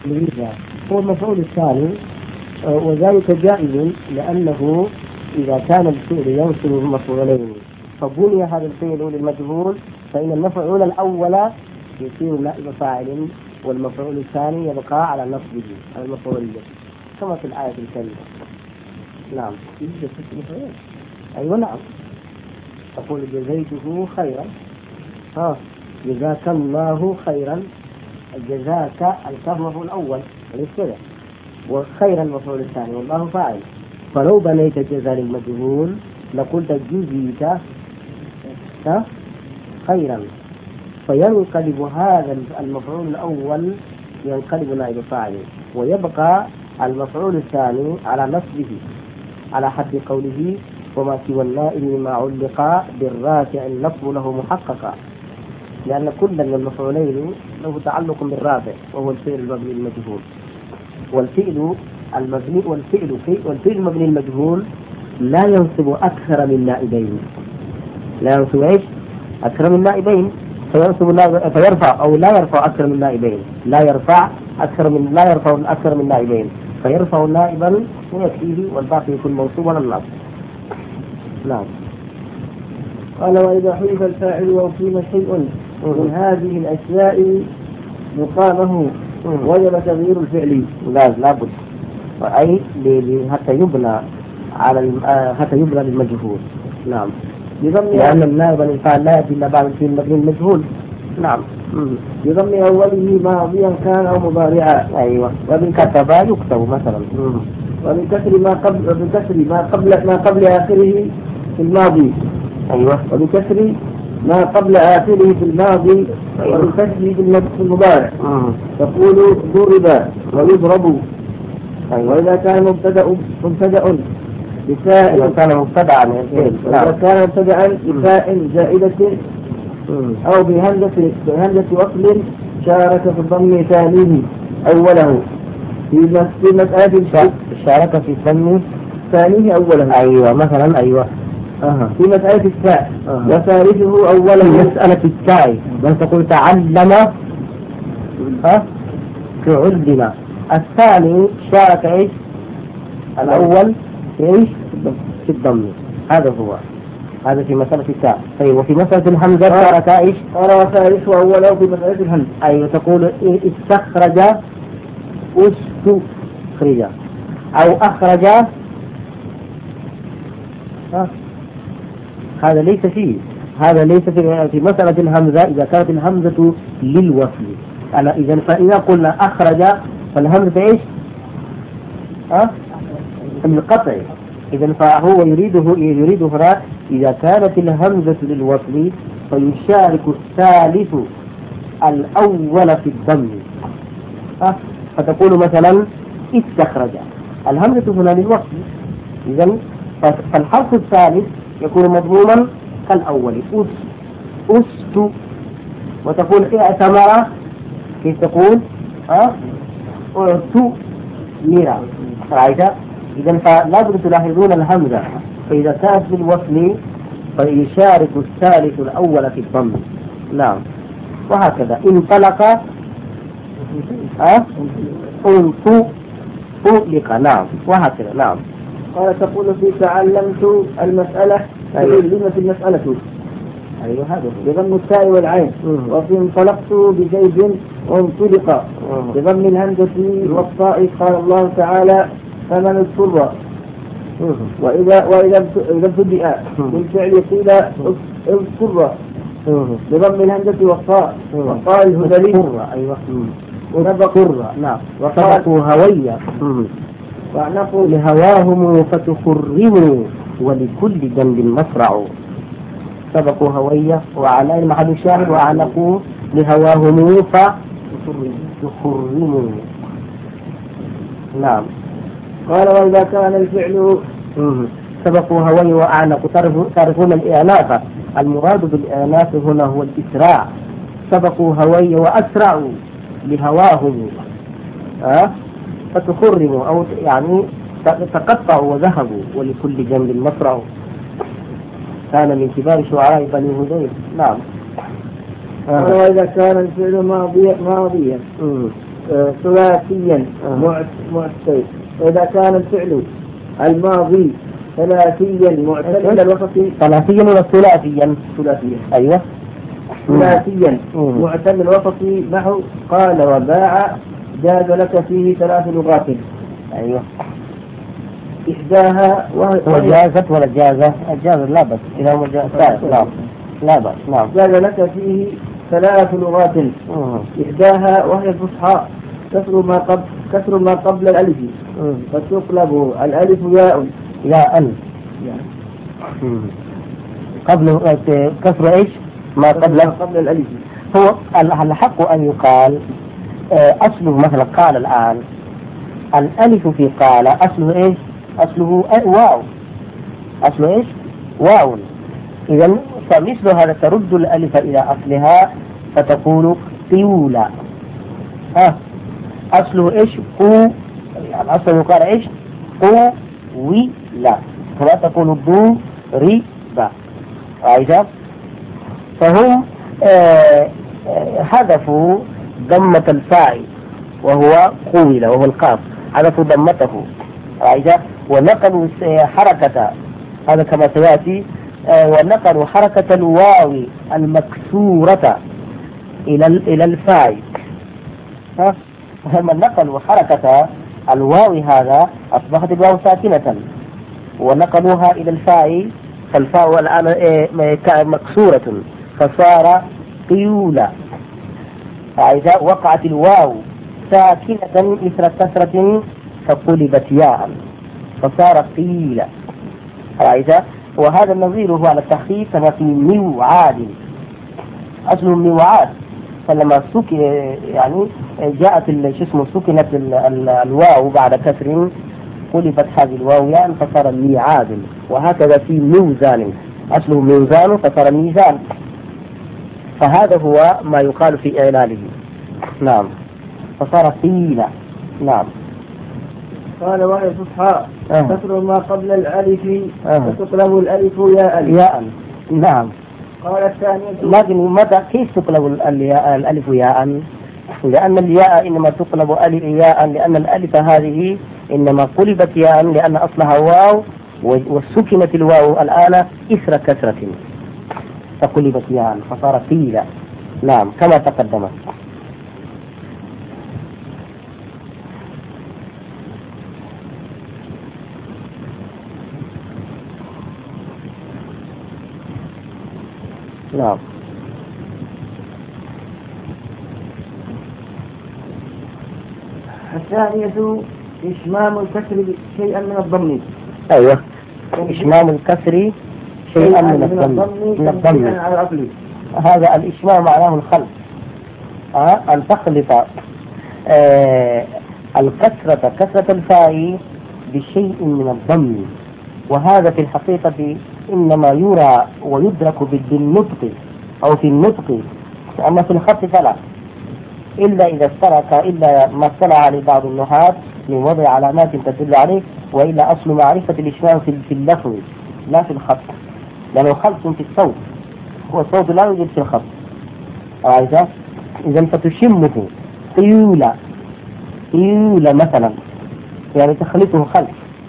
لذا هو المفعول الثاني، وذلك جائز لأنه إذا كان الفعل ينصب المفعولين فبني هذا الفعل للمجهول فإن المفعول الأول يصير نائب فاعل والمفعول الثاني يبقى على نصبه على المفعول كما في الآية الكريمة. نعم. أيوة نعم. تقول جزيته خيرا، جزاك الله خيرا، جزاك الكاف الأول وليس وخيرا المفعول الثاني والله فاعل. فلو بنيت جزاء للمجهول لقلت جزيت خيرا، فينقلب هذا المفعول الأول ينقلب نائب فاعل ويبقى المفعول الثاني على نصبه على حد قوله وما سوى النائب ما علق بالرافع النصب له محققا، لأن كل من المفعولين له تعلق بالرافع وهو الفعل المبني المجهول. والفعل المبني المجهول لا ينصب أكثر من نائبين، لا ينصب إيش؟ أكثر من نائبين، فيرفع أو لا يرفع أكثر من نائبين، لا يرفع أكثر من نائبين، فيرفع نائبا ويكفيه والباقي يكون موصوبا للنصب. نعم. قال وإذا حذف الفاعل وأقيم شيء من هذه الأشياء مقامه وجب تغيير الفعل. لابد، أي حتى يبنى للمجهول. نعم. لأن النائب الفاعل لا يأتي إلا بعد الفعل المبني المجهول. نعم. بضم أوله ماضيا كان أو مضارعا. أيوة. وبالكتب يكتب مثلا. وبكسر ما قبل آخره في الماضي. أيوة. وبكسر ما قبل آخره في الماضي. أيوة. وبكسر في المضارع. تقول ضرب ويضرب. أيوة. وإذا كان مبتدأ بفاء كان مبتدأ بفاء زائدة أو بهمزة وصل شارك في الضم ثانيه أوله في مسألة شارك في الضم ثانيه أوله. أيوة مثلا. أيوة. في مسألة التاء وثالثه أوله. في مسألة التاء بل تقول تعلم تعلم. الثاني شارك إيش؟ الأول إيش؟ في الضم. هذا هو، هذا في مسألة التاء. طيب وفي مسألة الهمزة شارك إيش؟ قال وثالثه أوله في مسألة الهمزة. أيوة تقول استخرج استخرج أو أخرج. هذا ليس في مسألة الهمزة. إذا كانت الهمزة للوصل إذا فإذا قلنا أخرج فالهمزة إيش؟ القطع. إذا فهو يريد هنا إذا كانت الهمزة للوصل فيشارك الثالث الأول في الضم. فتقول مثلا استخرج، الهمزة هنا للوصل، إذا فالحرف الثالث يكون مضموما كالأول أست. وتقول اعتمر، كيف تقول؟ اعتمر. رأيت؟ إذا فلا بد تلاحظون الهمزة، فإذا كانت بالوصل فيشارك الثالث الأول في الضم. نعم. وهكذا انطلق انطلق. نعم. وهكذا. نعم. قال تقول في تعلمت المسألة. تعلمت المسألة. أيوة هذا بضم التاء والعين. وفي انطلقت بزيد وانطلق بضم الهمزة والطاء. قال الله تعالى فمن اضطر. وإذا ابتدأ بالفعل قيل اضطر بضم الهمزة والطاء. والطاء الهذلي. أيوة. نعم. وسبقوا هوية وأعنقوا لهواهم فتخرموا ولكل ذنب مصرع. سبقوا هوية وعلى المحل الشاهد وأعنقوا لهواهم فتخرموا. نعم. قال وإذا كان الفعل سبقوا هوية وأعنقوا. تعرفون الإعناف، المراد بالإعناف هنا هو الإسراع. سبقوا هوية وأسرعوا لهواهم فتخرموا أو يعني تقطعوا وذهبوا ولكل جنب مصرع. كان من كبار شعراء بني هذيل. نعم. وإذا كان الفعل ماضيا ثلاثيا معتل. وإذا كان الفعل الماضي ثلاثيا معتل الوسط. ثلاثيا ولا ثلاثيا؟ ثلاثيا. أيوة. ثلاثيا معتل الوسط نحو قال وباع جاز لك فيه 3 لغات. أيوة. إحداها وجازت ولا جازة؟ الجازة لا بس إذا هو لا لا بس. نعم. جاز لك فيه 3 لغات. إحداها وهي الفصحى كسر ما قبل الألف فتقلب الألف ياء. قبل كسر إيش؟ ما قبل الألف. هو الحق أن يقال أصله مثلا قال الآن الألف في قال أصله إيش؟ أصله واو. أصله إيش؟ واو. إذا فمثل هذا ترد الألف إلى أصلها فتقول قيولا. أصله إيش؟ الأصل يقال إيش؟ قويلا. فلا تقول ضربا. عايزة؟ فهم حذفوا ضمة الفاعل وهو قويل وهو القاف، حذفوا ضمته. عايزة؟ ونقلوا حركة، هذا كما سيأتي، ونقلوا حركة الواو المكسورة إلى الفاعل. فهم نقلوا حركة الواو هذا أصبحت الواو ساكنة ونقلوها إلى الفاء، فالفاء الآن مكسورة فصار قيولا. فإذا وقعت الواو ساكنة إثر كسرة فقلبت ياء فصار قيلا. فإذا وهذا النظير هو على التخفيف كما في موعاد، أصله موعاد، فلما يعني جاءت سكنت الواو بعد كسر قلبت هذه الواو ياء فصار ميعاد. وهكذا في ميزان، أصله ميزان فصار ميزان. فهذا هو ما يقال في إعلاله. نعم. فصار قيلا. نعم. قال وهي الفصحى كسر ما قبل الألف فتقلب الألف ياء. نعم. قال الثانية لكن متى كيف تقلب الألف ياء؟ لأن الياء إنما تقلب ياء لأن الألف هذه إنما قلبت ياء لأن أصلها واو وسكنت الواو الآن إثر كسرة فقلبت ياء فصار قيلا. نعم كما تقدم. نعم. الثانية إشمام الكسر شيئا من الضم. أيوة. إشمام الكسر شيئا من الضم. هذا الإشمام معناه الخلط، أن تخلط الكسرة كسرة الفاء بشيء من الضم. وهذا في الحقيقة إنما يرى ويدرك بالنطق أو في النطق، أما في الخط فلا، إلا إذا اشترك، إلا ما اطلع عليه بعض النحاة من وضع علامات تدل عليه، وإلا أصل معرفة الإشمام في اللفظ لا في الخط، لأنه خلط في الصوت، هو الصوت لا يوجد في الخط. إذا فتشمه قيولة مثلا، يعني تخلطه خلط.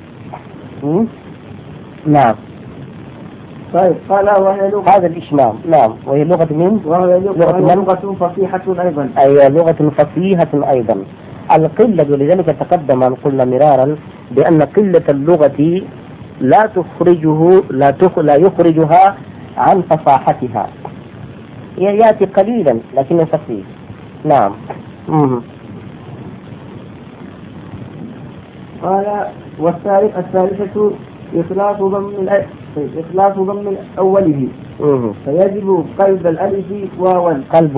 نعم. طيب قال وهي لغة، هذا الإشمام. نعم. وهي لغة من؟ وهي لغة فصيحة أيضا. أي لغة فصيحة أيضا. القلة، ولذلك تقدم أن قلنا مرارا بأن قلة اللغة لا يخرجها عن فصاحتها، يأتي قليلا لكنه فصيح. نعم. قال الثالثة إخلاص ضم أوله فيجب قلب الألف واوا.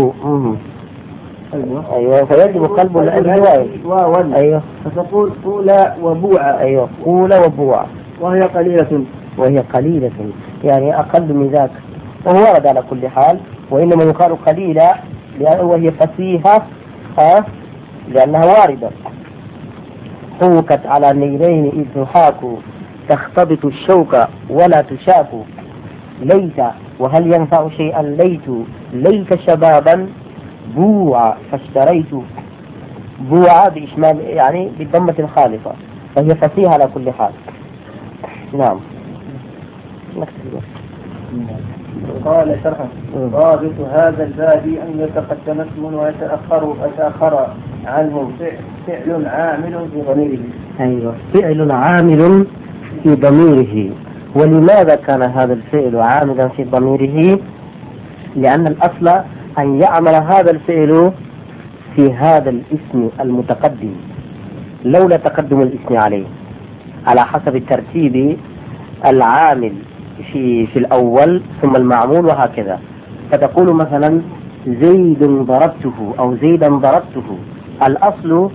أيوة. فيجب قلب الألف واوا. أيوة. فتقول قولا وبوعا. أيوة. قولا وبوعا. وهي قليلة يعني أقل من ذاك، وهو ورد على كل حال. وإنما يقال قليلة وهي فصيحة لأنها واردة. حوكت على نيرين إذ تحاك تختبط الشوك ولا تشاك. ليت وهل ينفع شيئا ليت شبابا بوع فاشتريت. بوعة بإشمال يعني بالضمة الخالصة، فهي فصيحة على كل حال. نعم. قال شرحا: ضابط هذا الباب أن يتقدم اسم ويتأخر عنه فعل عامل في ضميره. أيوة، فعل عامل في ضميره. ولماذا كان هذا الفعل عاملا في ضميره؟ لأن الأصل أن يعمل هذا الفعل في هذا الاسم المتقدم لولا تقدم الاسم عليه على حسب الترتيب، العامل في الأول ثم المعمول وهكذا. فتقول مثلا زيد ضربته أو زيدا ضربته، الأصل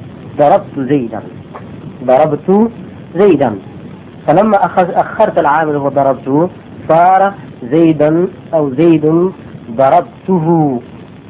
ضربت زيدا، فلما أخرت العامل وضربته صار زيدا أو زيد ضربته.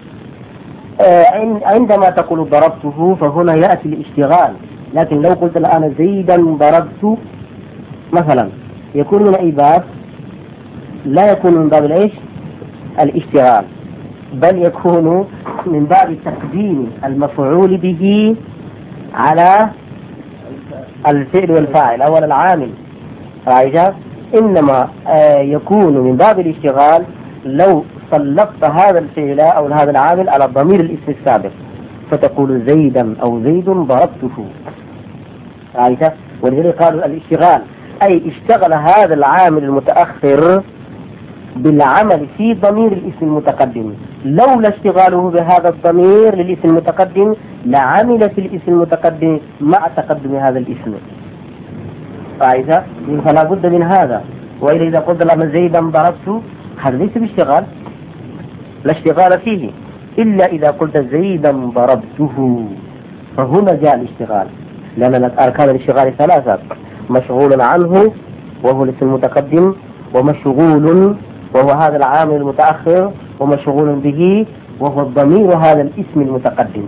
عندما تقول ضربته فهنا يأتي الاشتغال، لكن لو قلت الآن زيدا ضربت مثلا يكون من أي باب؟ لا يكون من باب الإيش؟ الاشتغال، بل يكون من باب تقديم المفعول به على الفعل والفاعل أو العامل. رأيت؟ إنما يكون من باب الاشتغال لو سلطت هذا الفعل أو هذا العامل على ضمير الاسم السابق، فتقول زيدا أو زيد ضربته. رأيت؟ ولذلك قالوا الاشتغال أي اشتغل هذا العامل المتأخر بالعمل في ضمير الاسم المتقدم، لولا اشتغاله بهذا الضمير للاسم المتقدم لعمل في الاسم المتقدم مع تقدم هذا الاسم. رأيت؟ فلا بد من هذا. وإذا إذا قلت لما زيدا ضربت هذا ليس باشتغال، لا اشتغال فيه إلا إذا قلت زيدا ضربته، فهنا جاء الاشتغال، لأن أركان الاشتغال ثلاثة: مشغول عنه وهو الاسم المتقدم، ومشغول وهو هذا العامل المتأخر، ومشغول به وهو الضمير هذا الاسم المتقدم.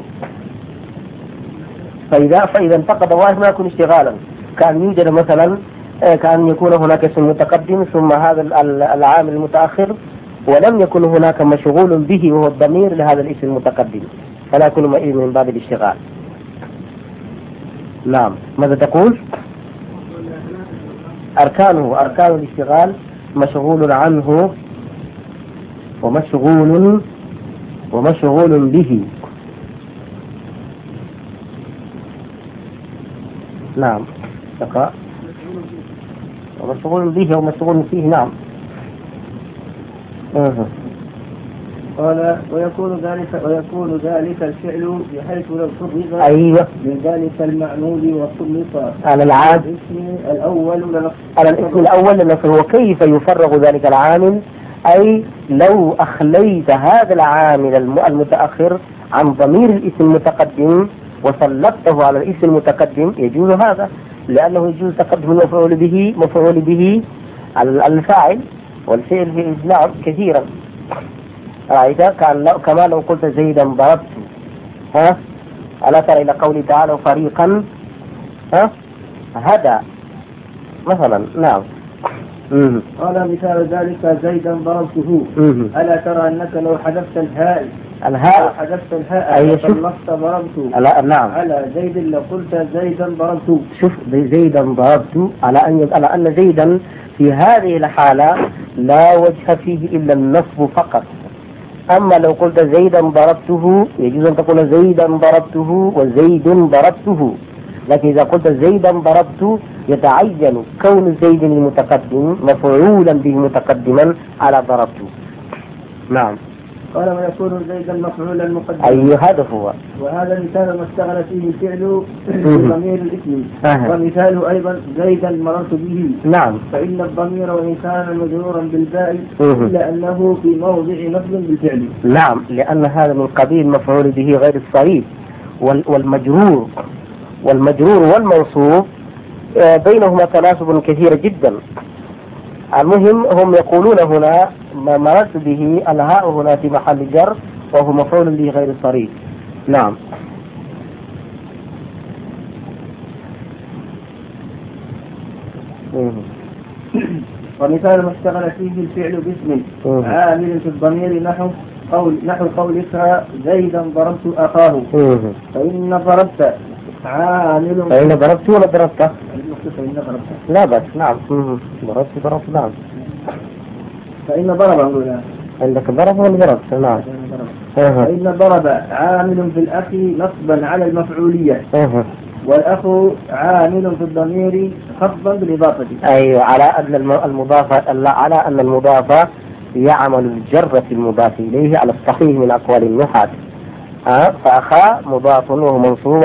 فإذا انتقد واحد ما يكون اشتغالا، كان يوجد مثلا كأن يكون هناك اسم متقدم ثم هذا العامل المتأخر، ولم يكن هناك مشغول به وهو الضمير لهذا الاسم المتقدم، فلا يكون من باب الاشتغال. نعم. ماذا تقول؟ أركان الاشتغال: مشغول عنه ومشغول به. نعم. تقرأ ومشغول به ومشغول فيه. نعم. قال: ويكون ذلك الفعل بحيث لو فرغ أيوة من ذلك المعمول وصلص على العام على الاسم الأول لنصر. وكيف يفرغ ذلك العامل؟ أي لو أخليت هذا العامل المتأخر عن ضمير الاسم المتقدم وسلطته على الاسم المتقدم يجوز هذا، لأنه يجوز تقدم مفعول به على الفاعل والفعل في نعم كثيرا. رأيت؟ كما لو قلت زيدا ضربت، ألا ترى إلى قوله تعالى فريقا هدى مثلا. نعم. قال: مثال ذلك زيدا ضربته. ألا ترى أنك لو حذفت الهاء فلفت ضربت نعم على زيد لقلت زيدا ضربت. شوف، زيدا على أن زيدا في هذه الحالة لا وجه فيه إلا النصب فقط. أما لو قلت زيدا ضربته يجوز أن تقول زيدا ضربته وزيد ضربته، لكن إذا قلت زيدا ضربت يتعين كون زيد المتقدم مفعولا به متقدما على ضربته. نعم. قال: ويكون زيدا مفعولا مقدما. أي هذا هو. وهذا مثال ما اشتغل فيه الفعل بضمير الاسم. ومثاله أيضا زيدا مررت به. نعم. فإن الضمير وإن كان مجرورا بالباء إلا أنه في موضع نصب بالفعل. نعم، لأن هذا من قبيل مفعول به غير الصريح. والمجرور والمنصوب بينهما تناسب كثير جدا. المهم هم يقولون هنا ما مررت به الهاء هنا في محل جر وهو مفعول به غير الصريح. نعم. ومثال ما اشتغل فيه الفعل باسم عامل في الضمير نحو نحو قولك زيدا ضربت أخاه. فإن ضربت عامل. فإن ضربت ولا ضربت؟ فإن ضربت. لا بس نعم. ضربت نعم. فإن ضرب عندك ضرب ولا ضربت؟ نعم. فإن ضرب عامل في الأخ نصبا على المفعولية. والأخ عامل في الضمير خفضا بالإضافة. أيوة، على أن المضاف يعمل الجر في المضاف إليه على الصحيح من أقوال النحاة. فأخا مضاف وهو منصوب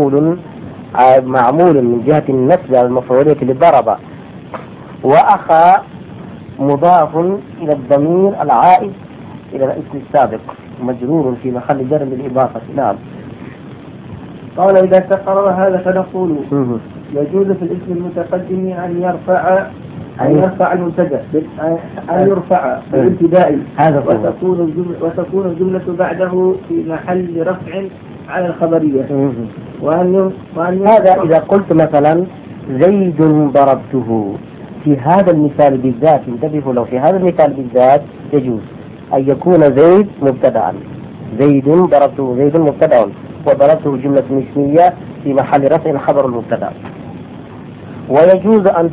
معمول من جهة النسب على المفعولية للضرب، وأخا مضاف إلى الضمير العائد إلى الاسم السابق مجرور في محل جر بالإضافة. نعم. قال إذا تقرر هذا فنقول يجوز في الاسم المتقدم أن يرفع المبتدأ أن يرفع بالابتداء، وتكون الجملة بعده في محل رفع على الخبرية. هذا إذا قلت مثلا زيد ضربته، في هذا المثال بالذات انتبهوا، لو في هذا المثال بالذات يجوز أن يكون زيد مبتدأ، زيد ضربته زيد مبتدأ وضربته جملة اسمية في محل رفع خبر المبتدأ. ويجوز أن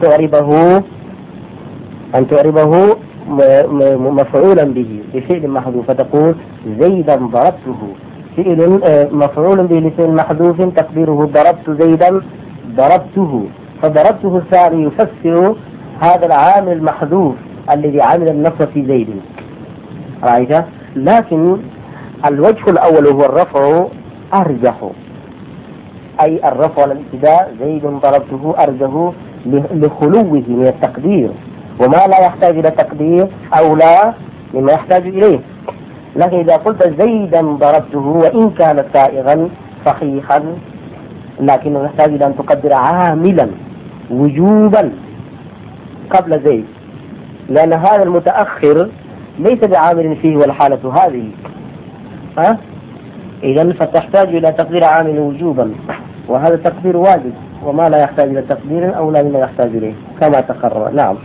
تعربه مفعولا به بفعل محذوف، فتقول زيدا ضربته، فعل مفعول به لفعل محذوف تقديره ضربت زيدا ضربته، فضربته الثاني يفسر هذا العامل المحذوف الذي عمل النصب في زيد. رأيت؟ لكن الوجه الأول هو الرفع أرجح، أي الرفع على الابتداء زيد ضربته أرجح لخلوه من التقدير، وما لا يحتاج إلى تقدير أولى مما يحتاج إليه. لكن إذا قلت زيدا ضربته وإن كان سائغا صحيحا لكنه يحتاج إلى أن تقدر عاملا وجوبا قبل زيد، لأن هذا المتأخر ليس بعامل فيه والحالة هذه. إذن فتحتاج إلى تقدير عامل وجوبا، وهذا التقدير واجب، وما لا يحتاج إلى تقدير أو لا مما يحتاج إليه كما تقرر. نعم.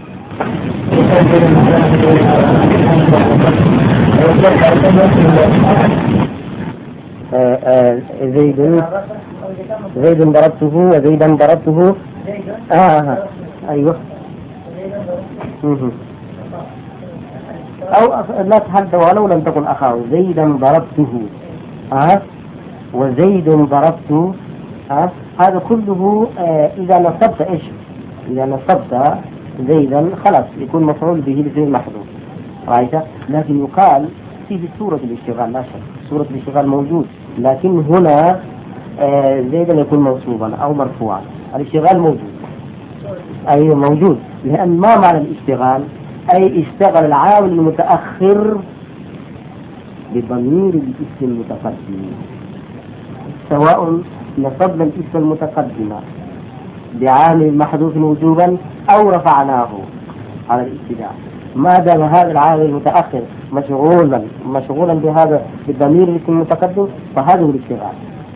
زيد ضربته وزيدا ضربته. أيوه. أو لا تحدث ولو لم تكن أخاه، زيدا ضربته وزيد ضربته. هذا كله إذا نصبت إيش؟ إذا نصبت زيدا خلاص يكون مفعول به لفعل محذوف. رأيت؟ لكن يقال فيه سورة الاشتغال، لا شك سورة الاشتغال موجود، لكن هنا زيدا يكون منصوبا أو مرفوعا. الاشتغال موجود، أي موجود، لأن ما معنى الاشتغال؟ أي اشتغل العامل المتأخر بضمير الاسم المتقدم، سواء نصبنا الاسم المتقدم بعامل محذوف وجوبا أو رفعناه على الابتداء، ما دام هذا العامل المتأخر مشغولا بهذا بالضمير الاسم المتقدم فهذا هو الاشتغال.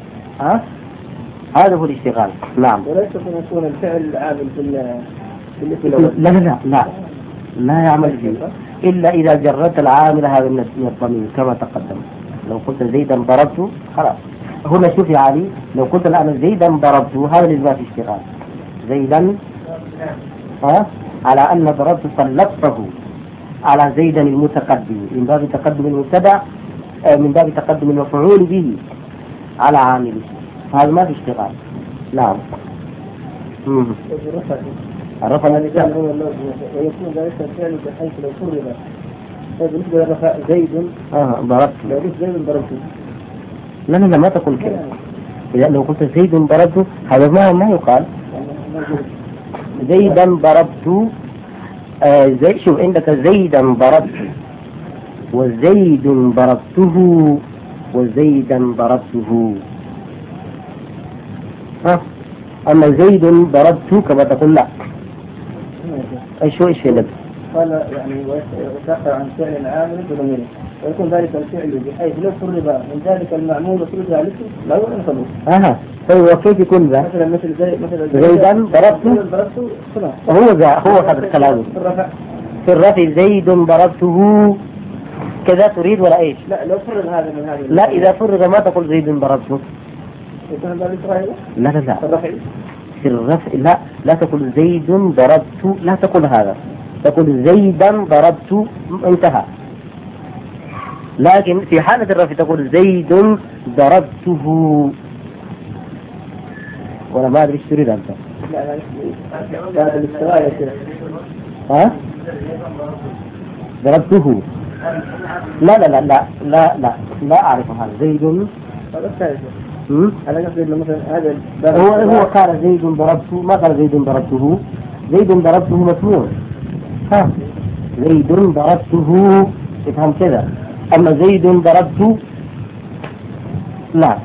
هذا هو الاشتغال. نعم. وليس أن يكون الفعل عامل في لا يعمل فيه إلا إذا جرت العامل هذا من الضمير كما تقدم. لو قلت زيدا ضربته خلاص. هنا شوف يا علي، لو قلت الآن زيدا ضربته هذا الإثبات اشتغال. زيدا على أن ضربت سلطته على زيدا المتقدم من باب تقدم المبتدأ، من باب تقدم المفعول به على عامله، هذا ما في اشتغال. نعم. الرفع الرجال هو ويكون ذلك الفعل بحيث لو فرغ. بالنسبة للرفع زيد ضربت، لو قلت زيد ضربته لا ما تقول كذا. إذا لو قلت زيد ضربته هذا ما يقال زيدا ضربت. شوف عندك زيدا ضربت وزيد ضربته وزيدا ضربته. أما زيد ضربته كما تقول لا. ايش لك؟ قال يعني ويتأخر عن فعل عامل بضميره، ويكون ذلك الفعل بحيث لو فرغ من ذلك المعمول وفرغ عليه لا ينفذه. طيب وكيف يكون ذا؟ مثل زيدا ضربته هو هذا الكلام. في الرفع زيد ضربته كذا تريد ولا إيش؟ لا لو فرغ هذا من هذا. لا إذا فرغ ما تقول زيد ضربته. لا لا لا. في الرفع لا تقول زيد ضربت، لا تقول هذا، تقول زيدا ضربت انتهى. لكن في حالة الرفع تقول زيد ضربته. ولا ما أدري ايش تريد أنت؟ لا الاستغلال يا شيخ. ها؟ ضربته. لا لا لا لا لا لا لا أعرف هذا. زيد أنا قصدي مثلا هذا هو قال زيد ضربته، ما قال زيد ضربته. زيد ضربته مسموع. ها زيد ضربته افهم كذا. أما زيد ضربته لا.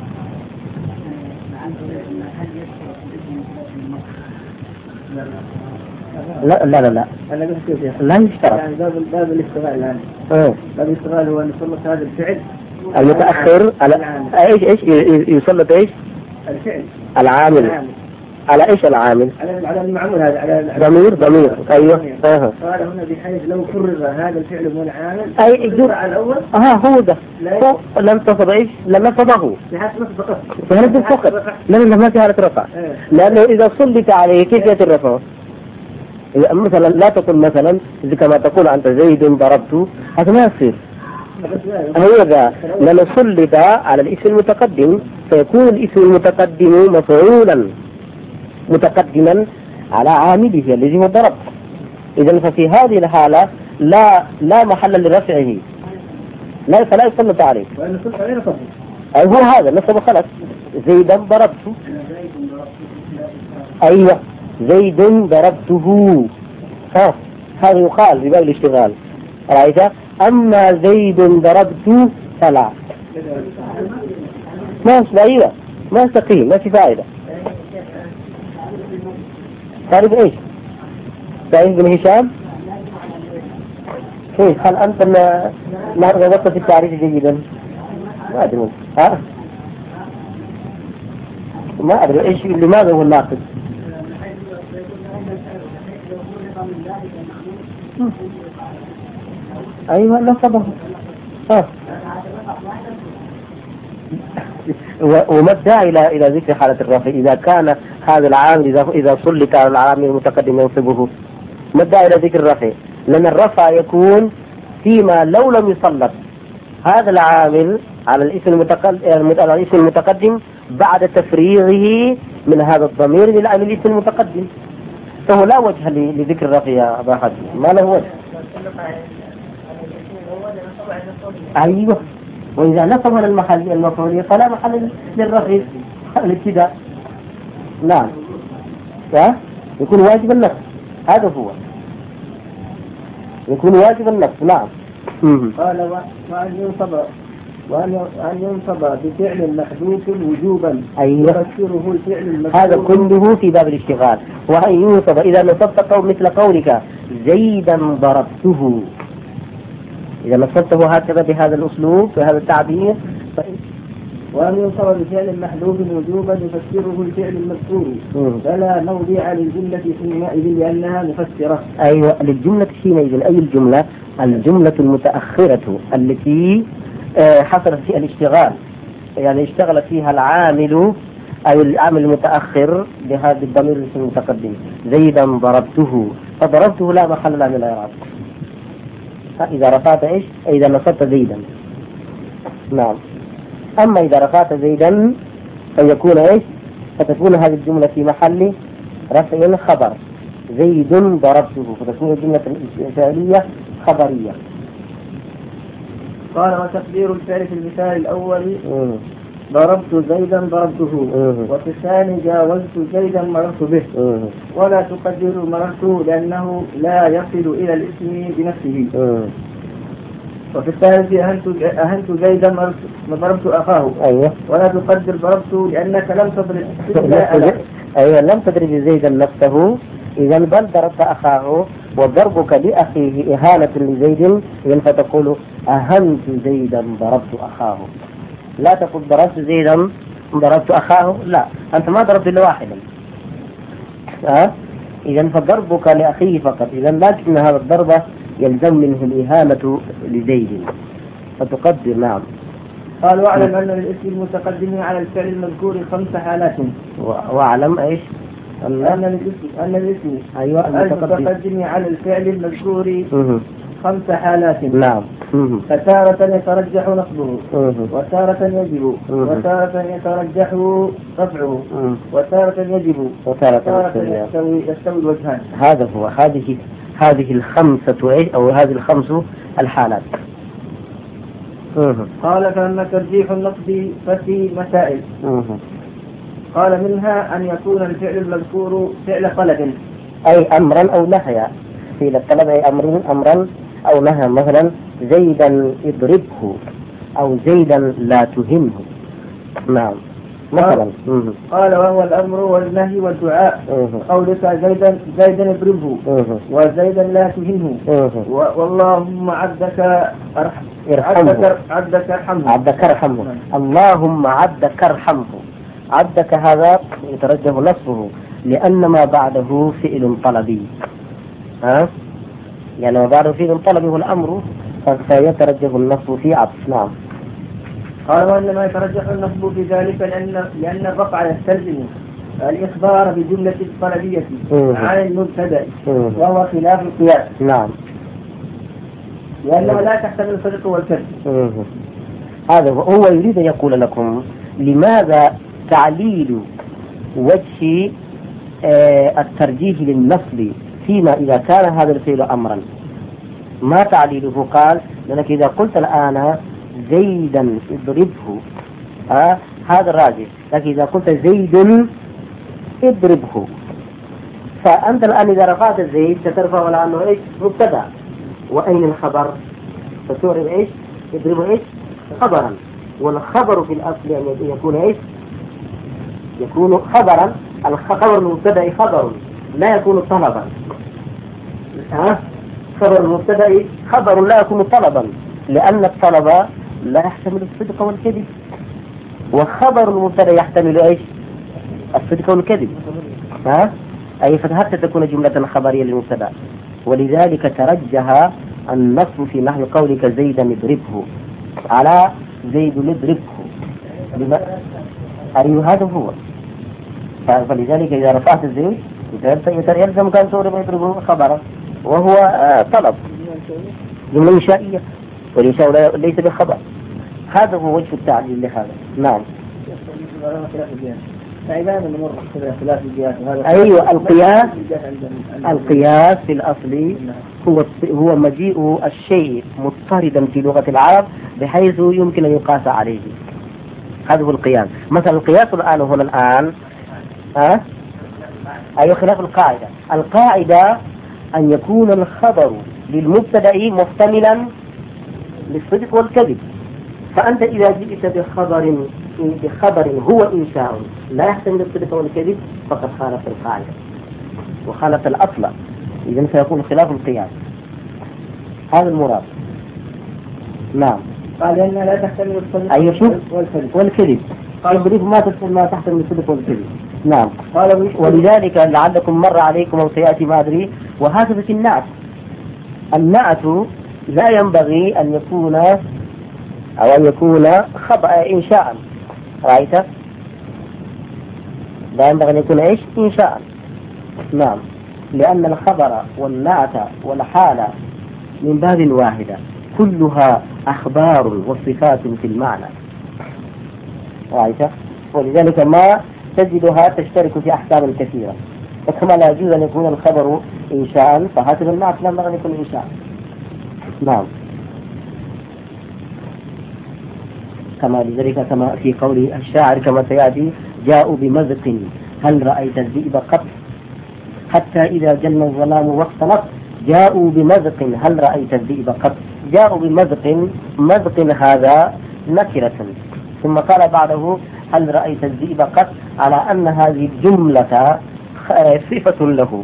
لا لا لا لا أنا قصدي لا يشترط. يعني باب الاشتغال الآن. باب الاشتغال هو أن يسلط هذا الفعل المتأخر على ايش يسلط ايش؟ الفعل العامل. على ايش العامل؟ على المعمول هذا، على ضمير ايوه. قال هنا بحيث لو فرغ هذا الفعل من العامل اي يجوز على الاول. هو ده لم تصب ايش؟ لم نصبه فهنا فقط لانه ما في حالة رفع. لانه اذا سلط عليه كيف يأتي الرفع؟ مثلا لا تقول مثلا إذا كما تقول أنت زيد ضربته، هذا ما يصير. هو ذا لما سلط على الاسم المتقدم فيكون الاسم المتقدم مفعولا متقدما على عامله الذي هو ضرب. إذن ففي هذه الحالة لا محل لرفعه، فلا يسلط عليه. أي هو هذا نصب خلص. زيدا ضربته. أيوة زيد ضربته. هذا يقال بباب الاشتغال. رأيت؟ أما زيد ضربته فلا. أيوة ما استقيم، ما في فائدة. تعرف ايش؟ تعرف بن هشام؟ كيف؟ هل أنت ما رغبت في التعريف جيدا؟ ما أدري. ما أدري ايش لماذا هو الناقد؟ أيوة نصبه. وما الداعي إلى ذكر حالة الرفع إذا كان هذا العامل إذا سلط على العامل المتقدم ينصبه؟ ما الداعي إلى ذكر الرفع؟ لأن الرفع يكون فيما لو لم يسلط هذا العامل على الاسم المتقدم بعد تفريغه من هذا الضمير للعامل الاسم المتقدم، فهو لا وجه لذكر الرفع يا أبا حد، ما له وجه. أيوه. وإذا نصب على المحل المفعولية فلا محل للرفع الابتداء. نعم يكون واجب النصب. هذا هو يكون واجب النصب. نعم. قال وأن ينصب بفعل محذوف وجوبا. أيوه. يفسره الفعل المذكور. هذا كله في باب الاشتغال. وأن ينصب إذا نصبت مثل قولك زيدا ضربته، إذا نصبته هكذا بهذا الأسلوب بهذا التعبير وأن ينصب بفعل محذوف وجوبا يفسره الفعل المذكور فلا موضع للجملة حينئذ لأنها مفسرة. أيوة للجملة حينئذ أي الجملة المتأخرة التي حصلت فيها الاشتغال، يعني اشتغل فيها العامل أو العامل المتأخر بهذا الضمير المتقدم. زيدا ضربته، فضربته لا محل له من الإعراب إذا رفعت إيش؟ إذا نصبت زيدا. نعم. أما إذا رفعت زيدا فيكون إيش؟ فتكون هذه الجملة في محل رفع خبر. زيد ضربته، فتكون الجملة الفعلية خبرية. قال وتقدير الفعل في المثال الأول ضربت زيدا ضربته، وفي الثاني جاوزت زيدا مررت به. ولا تقدر مررت لأنه لا يصل إلى الاسم بنفسه. وفي الثالث أهنت زيدا ضربت أخاه. أيوة. ولا تقدر ضربت لأنك لم تضرب أيوة لم تضرب زيدا نفسه، إذا بل ضربت أخاه، وضربك لأخيه إهانة لزيد، إذن فتقول أهنت زيدا ضربت أخاه. لا تقول ضربت زيدا ضربت أخاه، لا، أنت ما ضربت إلا واحدا. إذن فضربك لأخيه فقط، إذن لكن هذا الضربة يلزم منه الإهانة لزيد. فتقدر. نعم. قال واعلم أن للاسم المتقدم على الفعل المذكور 5 حالات. واعلم ايش؟ أن الاسم أيوة المتقدم على الفعل المذكور 5 حالات. نعم. فتارة يترجح نصبه، وتارة يجب، وتارة يترجح رفعه، وتارة يجب، وتارة يستوي الوجهان. هذا هو هذه الخمسة ايش، او هذه الخمس الحالات. قال فأما ترجيح النصب ففي مسائل. قال منها أن يكون الفعل المذكور فعل طلب، أي أمرا أو نهيا. فعل الطلب أي أمرا أو نهيا، مثلا زيدا اضربه أو زيدا لا تهمه. نعم مثلا. قال وهو الأمر والنهي والدعاء. قولك زيدا اضربه وزيدا لا تهمه واللهم عبدك ارحمه. اللهم عبدك ارحمه. عبدك هذا يترجح نصبه لأن ما بعده فعل طلبي. يعني ما بعده فعل طلبي هو الأمر، فيترجح النصب في عطف. نعم. قال وإنما يترجح النصب في ذلك لأن الرفع يستلزم الإخبار بجملة الطلبية عن المبتدأ، وهو خلاف القياس. نعم. لأنه لا تحتمل الصدق والكذب. هذا هو يريد أن يقول لكم لماذا تعليل وجه الترجيح للنصب فيما إذا كان هذا الفعل أمرا. ما تعليله؟ قال لأنك إذا قلت الآن زيدا اضربه هذا الراجح، لكن إذا قلت زيد اضربه فأنت الآن إذا رفعت الزيد سترفع على أنه إيش؟ مبتدأ. وأين الخبر؟ فتعرف إيش؟ اضربه إيش؟ خبرا. والخبر في الأصل أن يكون إيش؟ يكون خبرا. الخبر المبتدأ خبر لا يكون طلبا. خبر المبتدأ خبر لا يكون طلبا، لأن الطلب لا يحتمل الصدق والكذب، وخبر المبتدأ يحتمل ايش؟ الصدق والكذب. أي فحتى تكون جملة خبرية للمبتدأ. ولذلك ترجح النصب في نحو قولك زيدا اضربه على زيد اضربه. هذا هو. فلذلك إذا رفعت الزيد يلزم كان يضربه خبرا، وهو طلب جملة إنشائية، والإنشاء ليس بالخبر. هذا هو وجه التعليل لهذا. نعم. أيوة. القياس في الأصل هو مجيء الشيء مضطردا في لغة العرب بحيث يمكن أن يقاس عليه. هذا هو القياس. مثلا القياس الآن هنا الآن أيوة خلاف القاعدة. القاعدة أن يكون الخبر للمبتدأ محتملا للصدق والكذب. فأنت إذا جئت بخبر هو إنشاء لا يحتمل الصدق والكذب فقد خالف القاعدة وخالف الأصل، إذن سيكون خلاف القياس. هذا المراد. نعم. قال لأنها لا تحتمل الصدق والكذب. يضرب ما تحتمل الصدق والكذب. نعم. ولذلك لعلكم مر عليكم أو سيأتي ما أدري، وهكذا في النعت. النعت لا ينبغي أن يكون أو أن يكون إنشاء. رأيت؟ لا ينبغي أن يكون إيش؟ إنشاء. نعم. لأن الخبر والنعت والحالة من باب واحدة، كلها أخبار وصفات في المعنى. رأيت؟ ولذلك ما تجدها تشترك في أحكام كثيرة. فكما لا يجوز أن يكون الخبر إنشاء فهكذا النعت لا ينبغي أن يكون إنشاء. نعم. كما لذلك كما في قول الشاعر كما سيأتي جاءوا بمزق هل رأيت الذئب قط، حتى إذا جن الظلام واختلط جاءوا بمزق هل رأيت الذئب قط. جاءوا بمزق، مزق هذا نكرة، ثم قال بعده هل رأيت الذئب قط، على أن هذه الجملة صفة له،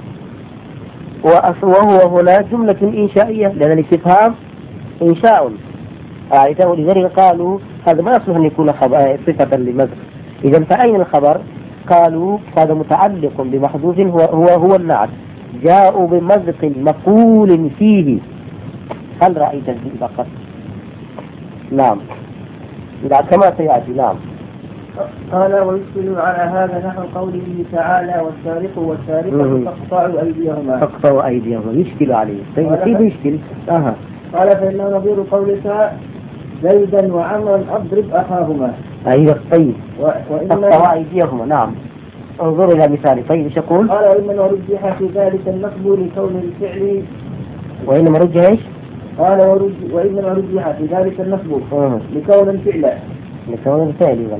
وهو هنا جملة إنشائية لأن الاستفهام إنشاء. ولذلك قالوا هذا ما يصلح أن يكون صفة لمزق. إذا فأين الخبر؟ قالوا هذا متعلق بمحذوف هو النعت. جاءوا بمزق مقول فيه هل رأيت الذئب قط. نعم كما سيأتي. نعم. قال ويشكل على هذا نحو قوله تعالى والسارق والسارقة فاقطعوا أيديهما. يشكل عليه. طيب كيف يشكل؟ قال فإنه نظير قولك زيدا وعمرا أضرب أخاهما. أيوة. طيب فاقطعوا أيديهما. نعم. انظروا إلى مثال. طيب ايش يقول؟ قال وإنما رجح في ذلك النصب لكون الفعل. وإنما رجح ايش؟ قال وإنما رجح في ذلك النصب لكون الفعل. لكون الفعل إذن.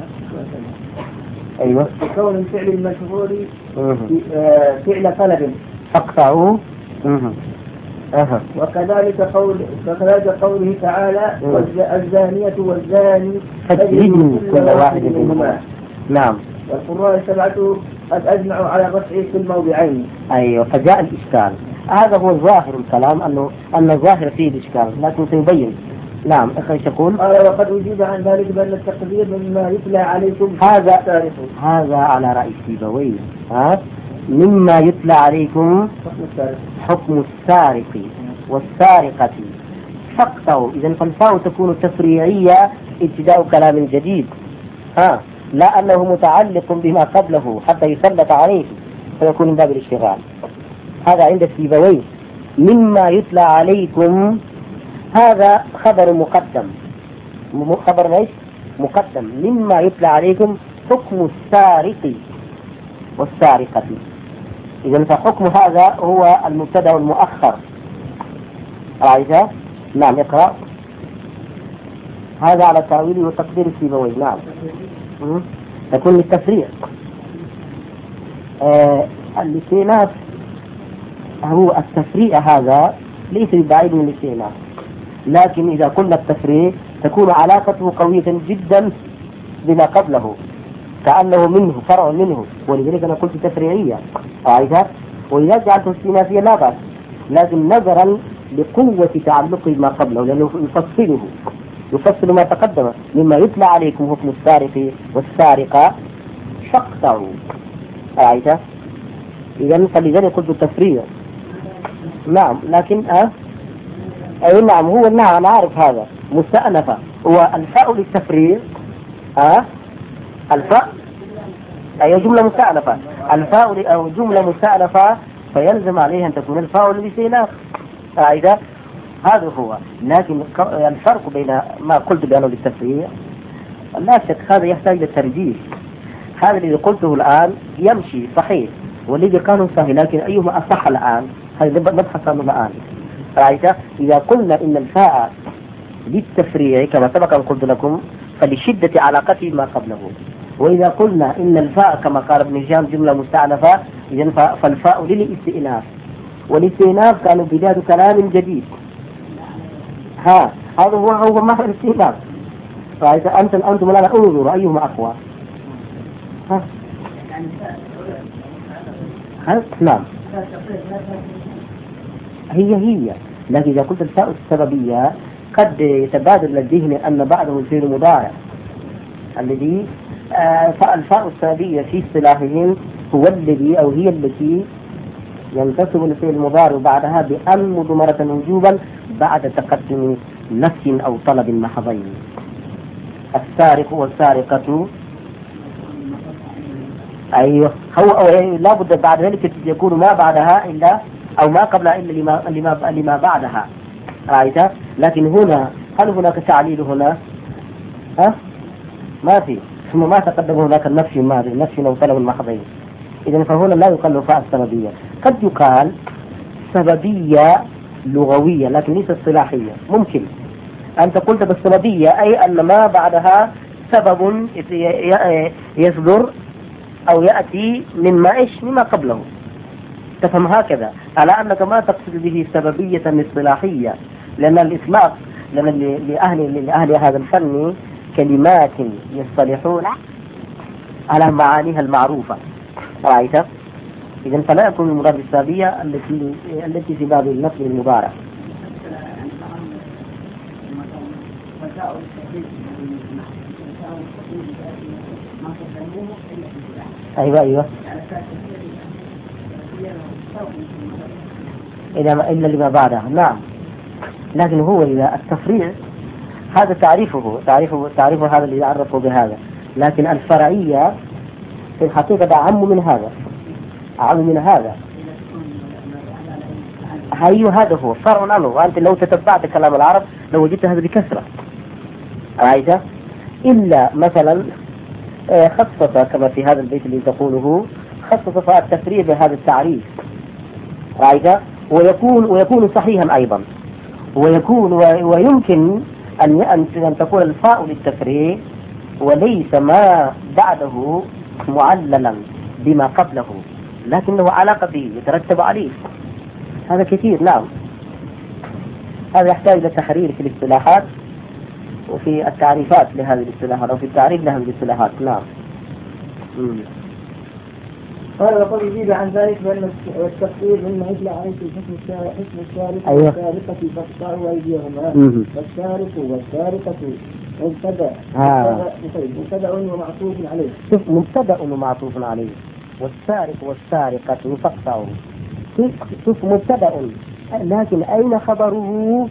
أيوة. لكون الفعل المشهور فعل طلب. فاقطعوا. وكذلك قوله تعالى الزانية والزاني فاجلدوا كل واحد منهما. نعم. والقراء السبعة قد أجمعوا على رفعه في الموضعين. أيوة. فجاء الإشكال. هذا هو ظاهر الكلام أن الظاهر فيه الإشكال لكن سيبين. نعم. ايش يقول؟ قال وقد أجيب عن ذلك بأن التقدير مما يتلى عليكم هذا على رأي سيبويه. مما يتلى عليكم حكم السارق والسارقة فاقطعوا. إذن فالفاء تكون تفريعية ابتداء كلام جديد. لا أنه متعلق بما قبله حتى يسلط عليه فيكون من باب الاشتغال. هذا عند سيبويه. مما يتلى عليكم هذا خبر مقدم. خبر ايش؟ مقدم. مما يتلى عليكم حكم السارق والسارقة. إذن فحكم هذا هو المبتدأ المؤخر. رأيت؟ نعم. اقرأ. هذا على التأويل وتقدير السيبويه. نعم. تكون للتفريع. الاستئناف هو التفريع هذا ليس بعيد من الاستئناف، لكن إذا قلنا التفريع تكون علاقته قوية جدا بما قبله كأنه منه فرع منه، ولذلك أنا قلت تفريعية. رأيت؟ وإذا جعلته استئنافية لا بأس، لكن نظرا لقوة تعلقه بما قبله لأنه يفصل ما تقدم. مما يتلى عليكم حكم السارق والسارقة فاقطعوا. رأيت؟ إذن فلذلك قلت التفريع. نعم. لكن أي نعم هو نعم أنا عارف هذا مستأنفة. هو الفاء للتفريع. الفاء أي جملة مستأنفة. الفاء أو جملة مستأنفة فيلزم عليها أن تكون الفاء للاستئناف. هذا هو. لكن الفرق بين ما قلت بأنه للتفريع لا شك هذا يحتاج للترجيح. هذا الذي قلته الآن يمشي صحيح والذي كانوا صحيح، لكن أيهما أصح الآن هذا نبحث عنه الآن. رأيت؟ إذا قلنا إن الفاء للتفريع كما سبق أن قلت لكم فلشدة علاقته ما قبله، وإذا قلنا إن الفاء كما قال ابن هشام جملة مستأنفة إذن فالفاء للاستئناف، والاستئناف كانوا بداية كلام جديد. هذا هو محور الاستئناف. رأيت؟ أنتم الآن انظروا أيهما أقوى. نعم. هي لكن إذا قلت الفاء السببية قد يتبادر للذهن أن بعده الفعل مضارع الذي الفاء السببية في اصطلاحهم هو الذي أو هي التي ينتسب للفعل المضارع بعدها بأن مضمرة وجوبا بعد تقدم نفي أو طلب محضين. السارق والسارقة أيوه هو لا بد بعد ذلك يكون ما بعدها إلا أو ما قبلها إلا لما بعدها. رأيت؟ لكن هنا هل هناك تعليل هنا؟ ما في، ثم ما تقدم هناك النفي الماضي النفي أو طلب المحضين. إذن فهنا لا يقال فاء السببية. قد يقال سببية لغوية لكن ليس اصطلاحية. ممكن أنت قلت بالسببية أي أن ما بعدها سبب يصدر أو يأتي مما قبله، تفهم هكذا على أنك ما تقصد به سببية اصطلاحية، لأن الإطلاق لأهل هذا الفن كلمات يصطلحون على معانيها المعروفة. رأيت؟ إذن فلا يكون المراد بالسببية التي في باب النفي المضارع. أيوة إلا لما بعدها. نعم. لكن هو إذا التفريع هذا تعريف هذا اللي يعرفه بهذا. لكن الفرعية في الحقيقة أعم من هذا. هذا هو فرع عنه. وأنت لو تتبعت كلام العرب لو وجدت هذا بكثرة، رأيت؟ إلا مثلا خصص كما في هذا البيت اللي تقوله، خصص التفريع بهذا التعريف، رأيت؟ ويكون صحيحا أيضا، ويمكن أن تكون الفاء للتفريع وليس ما بعده معللا بما قبله، لكنه علاقة به يترتب عليه. هذا كثير. نعم، هذا يحتاج إلى تحرير في الاصطلاحات وفي التعريفات لهذه الاصطلاحات أو في التعريف لهذه الاصطلاحات. نعم. قال وقد يزيد عن ذلك بأن التفسير مما يطلع عليه حكم السارق والسارقة فاقطعوا أيديهما، والسارق والسارقة مبتدأ ومعطوف عليه. مبتدأ ومعطوف عليه. والسارق والسارقة فاقطعوا. شوف مبتدأ، لكن أين خبره؟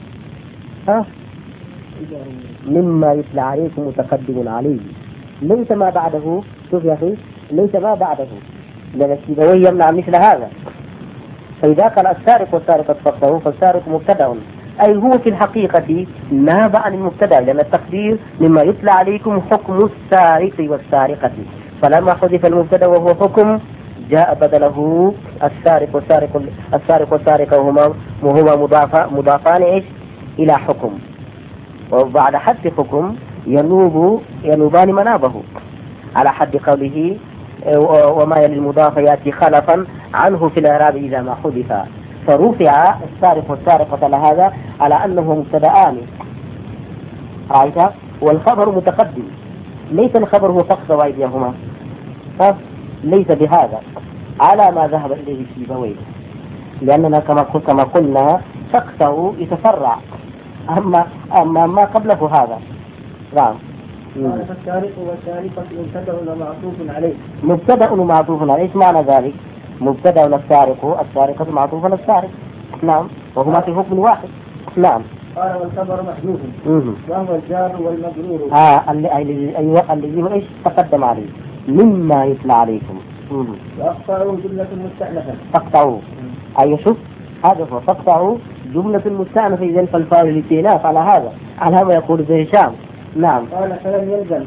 مما يتلى عليكم متقدم عليه، ليس ما بعده. شوف يا أخي، ليس ما بعده، لأن السيبوي يمنع مثل هذا. فإذا قال السارق والسارقة فاقطعوا فالسارق مبتدأ، أي هو في الحقيقة ناب عن المبتدأ، لأن التقدير مما يتلى عليكم حكم السارق والسارقة، فلما حذف المبتدأ وهو حكم جاء بدله السارق والسارقة وهما مضافان إلى حكم، وبعد حذف حكم ينوبان منابه، على حد قوله وما يلي المضاف يأتي خلفا عنه في الإعراب إذا ما حذف، فرفع السارق والسارقة لهذا على أنه مبتدآن، رأيت؟ والخبر متقدم، ليس الخبر هو فقط أيديهما، ليس بهذا على ما ذهب إليه السيبوي، لأننا كما قلنا فقطه يتفرع، أما ما قبله هذا. نعم. قال فالسارق والسارقة مبتدأ ومعطوف عليه. مبتدأ ومعطوف عليه، ايش معنى ذلك؟ مبتدأ السارقة معطوف على السارق. نعم، وهما في حكم واحد. نعم. قال والخبر محذوف وهو الجار والمجرور. الذي ايش تقدم عليه مما يتلى عليكم. وأقطعوا جملة مستأنفة. تقطعوا، أي شوف هذا هو تقطعوا جملة مستأنفة، إذن فالفاعل الاستئناف على ما يقول ابن هشام. نعم. قال فلم يلزم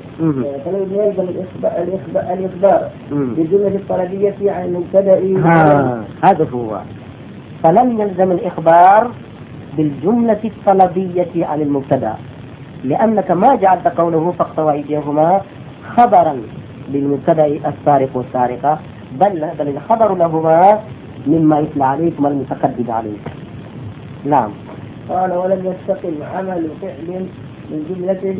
الإخبار بالجملة الطلبية عن المبتدأ. هذا هو، فلم يلزم الإخبار بالجملة الطلبية عن المبتدأ، لأنك ما جعلت قوله فاقطعوا أيديهما خبرا للمبتدأ السارق والسارقة، بل الخبر لهما مما يتلى عليكم المتقدم عليه. نعم. قال ولم يستقل عمل فعل من جملة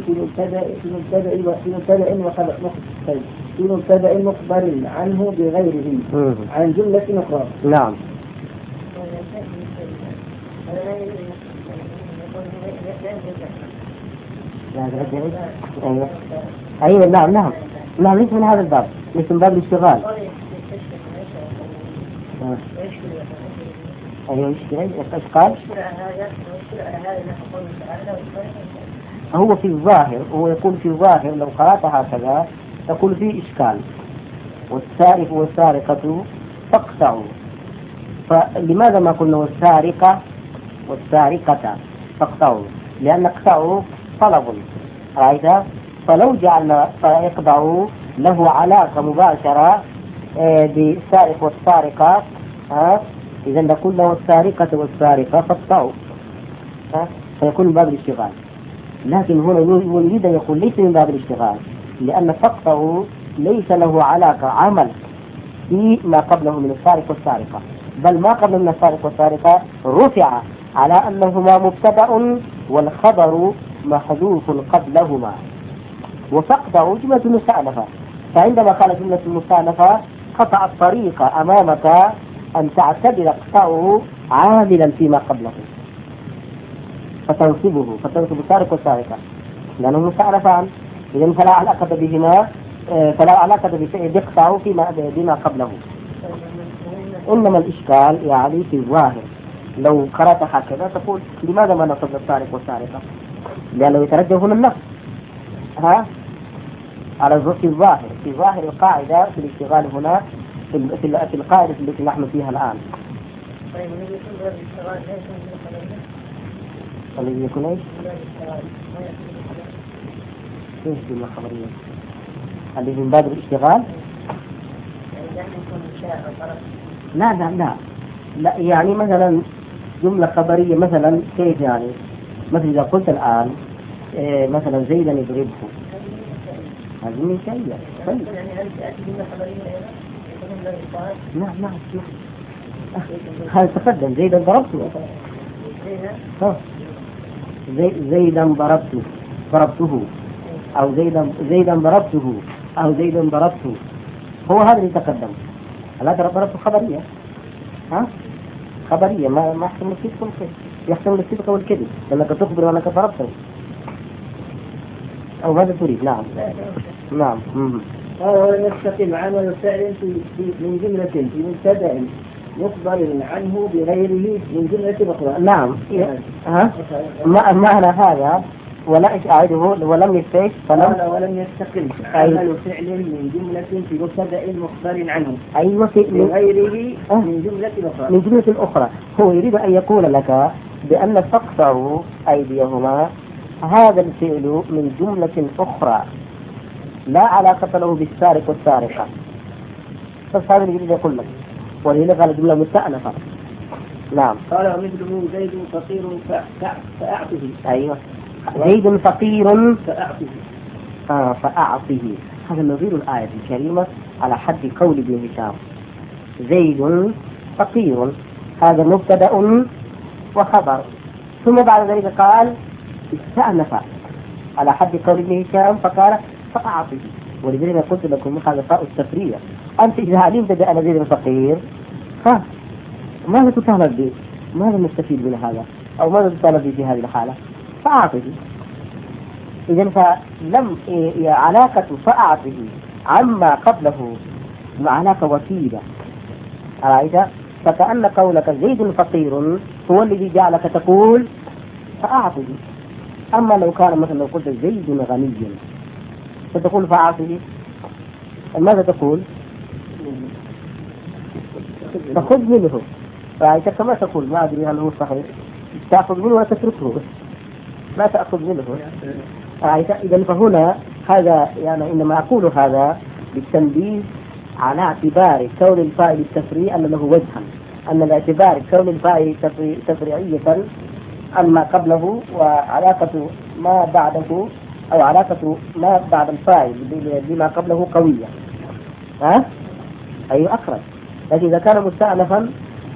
في مبتدأ مخبر عنه بغيره عن جملة أخرى. نعم. أيوة. نعم ليس من هذا الباب، ليس من باب الاشتغال. أيوة إيش قال؟ هو في الظاهر، هو يقول في الظاهر لو قرأت هكذا تقول فيه إشكال، والسارق والسارقة فاقطعوا، فلماذا ما قلنا والسارقة والسارقة فاقطعوا؟ لأن اقطعوا طلب، رأيت؟ فلو جعلنا فيقطعوا له علاقة مباشرة بالسارق والسارقة، إذا نقول له السارقة والسارقة فاقطعوا، فيكون من باب الاشتغال. لكن هنا يريد أن يقول ليس من باب الاشتغال، لأن فقطه ليس له علاقة عمل فيما قبله من السارق والسارقة، بل ما قبل من السارق والسارقة رفع على أنهما مبتدأ والخبر محذوف قبلهما، وفقده جملة مستأنفة، فعندما قال جملة مستأنفة قطع الطريق أمامك أن تعتبر اقطعه عاملا فيما قبله، فتنصب السارق والسارقة لأنه مستأنفان، إذن فلا علاقة بهما، فلا علاقة بيقطعوا بما قبله. إنما الإشكال يعني في الظاهر، لو قرأت هكذا تقول لماذا ما نصب السارق والسارقة؟ لأنه يترجح هنا النص ها على في ظاهر القاعدة في الاشتغال هنا في القاعدة التي نحن فيها الآن. طيب الذي يكون باب الاشتغال لا يكون من الخبرية؟ الذي يكون ايش؟ ايش من الخبرية؟ الذي من باب الاشتغال؟ لا يعني مثلا جملة خبرية مثلا كيف يعني؟ مثلا إذا قلت الآن مثلا زيدا يضربه هذه من شيء طيب. نعم هذا تقدم زيدا ضربته زيدا ضربته أو زيدا ضربته هو هذا اللي تقدم. لا ضربته خبرية خبرية ما يحتمل الصدق والكذب، يحتمل الصدق والكذب لأنك تخبر أنك ضربته أو ماذا تريد؟ نعم وهو يستقيم عمل فعل من جملة في مبتدأ مخبر عنه بغيره من جملة أخرى. نعم معنى هذا ولا أعيده ولم يستيش ولم يستقل عمل فعل من جملة في مبتدأ مخبر عنه بغيره من جملة أخرى. هو يريد أن يقول لك بأن فقطعوا أيديهما هذا الفعل من جملة أخرى لا علاقة له بالسارق والسارقة. فهذا اللي يريد يقول لك ولذلك قال جملة مستأنفة. نعم قال ومثله زيد فقير فأعطه. أيوة زيد فقير فأعطه. هذا نظير الآية الكريمة على حد قول ابن هشام زيد فقير هذا مبتدأ وخبر ثم بعد ذلك قال استأنف على حد قول ابن هشام فقال فأعطه. ولذلك قلت لكم هذا فاء التفريع. أنت إذا علمت بأن زيد فقير ماذا تطالب به؟ ماذا نستفيد من هذا أو ماذا تطالب به في هذه الحالة؟ فأعطه. إذن فلم علاقة فأعطه عما قبله علاقة وسيلة رأيت؟ فكأن قولك زيد فقير هو الذي جعلك تقول فأعطه. أما لو كان مثلا لو قلت زيد غني فتقول فأعطه ماذا تقول؟ تأخذ منه. رأيت كما تقول ما أدري هل هو صحيح تأخذ منه وتتركه لا تأخذ منه. إذن فهنا هذا يعني إنما أقول هذا بالتنبيه على اعتبار كون الفاعل التفريع أن له وجها أن الاعتبار كون الفاعل تفريعية أما قبله وعلاقة ما بعده أو علاقة ما بعد الفاعل بما قبله قوية أي أخرج. لكن إذا كان مستأنفا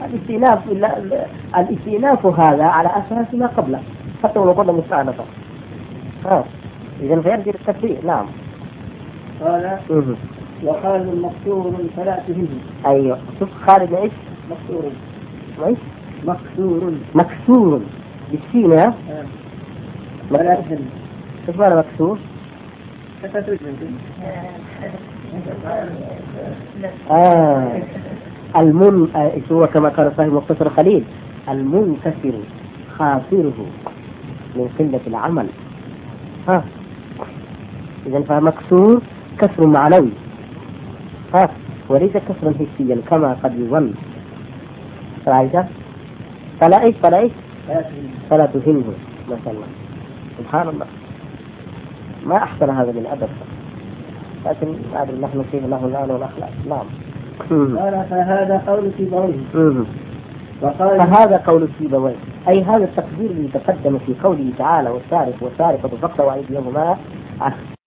الاستئناف هذا على أساس ما قبله حتى ولو قلنا مستأنفا إذن فيرجع التفريع. نعم قال وخالد مكسور فلا تهمه. أيوة شوف خالد إيش مكسور بالسين فلا تهمه. شوف ماذا مكسور هو كما قال صاحب مختصر خليل المنكسر خاسره من قلة العمل. إذن فمكسور كسر معنوي وليس كسرا حسيا كما قد يظن. رأيت؟ فلا تهمه مثلا. سبحان الله ما أحسن هذا من أدب. لكن أدري نحن كيف له الآن والأخلاق. نعم قال فهذا قول سيبويه أي هذا التقدير اللي تقدم في قوله تعالى والسارق والسارقة فاقطعوا أيديهما